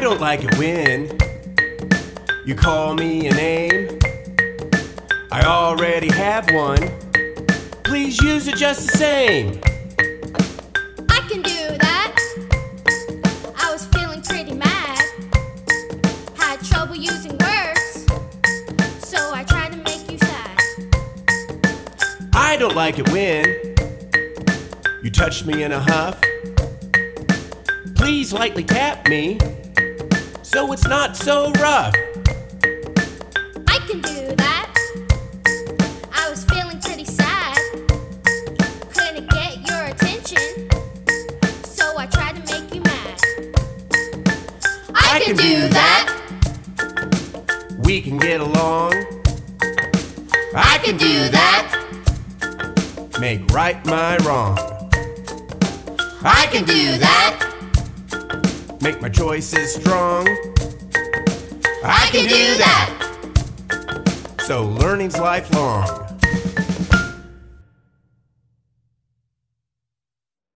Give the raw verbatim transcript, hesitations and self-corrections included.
don't like it when you call me a name. I already have one. Please use it just the same. I can do that. I was feeling pretty mad. Had trouble using words, so I tried to make you sad. I don't like it when you touch me in a huff. Please lightly tap me so it's not so rough. I can do that. I was feeling pretty sad. Couldn't get your attention, so I tried to make you mad. I, I can, can do, do that. We can get along. I can do that. Make right my wrong. I can do that. Make my choices strong. I can do that. So learning's lifelong.